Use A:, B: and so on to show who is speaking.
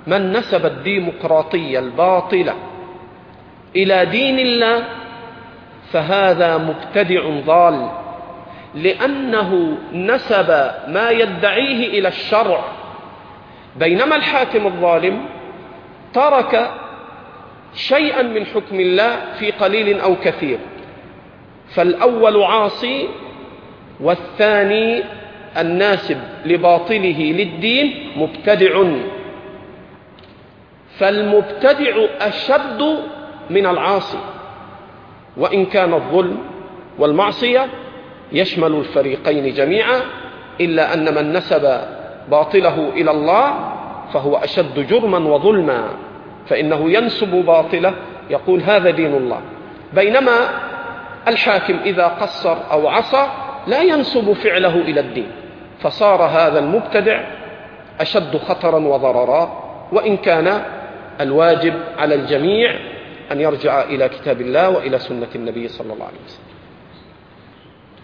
A: من نسب الديمقراطية الباطلة إلى دين الله فهذا مبتدع ضال، لأنه نسب ما يدعيه إلى الشرع، بينما الحاكم الظالم ترك شيئا من حكم الله في قليل أو كثير، فالأول عاصي والثاني الناسب لباطله للدين مبتدع، فالمبتدع أشد من العاصي، وإن كان الظلم والمعصية يشمل الفريقين جميعا، إلا أن من نسب باطله إلى الله فهو أشد جرما وظلما، فإنه ينسب باطله يقول هذا دين الله، بينما الحاكم إذا قصر أو عصى لا ينسب فعله إلى الدين، فصار هذا المبتدع أشد خطرا وضررا، وإن كان الواجب على الجميع أن يرجع إلى كتاب الله وإلى سنة النبي صلى الله عليه وسلم.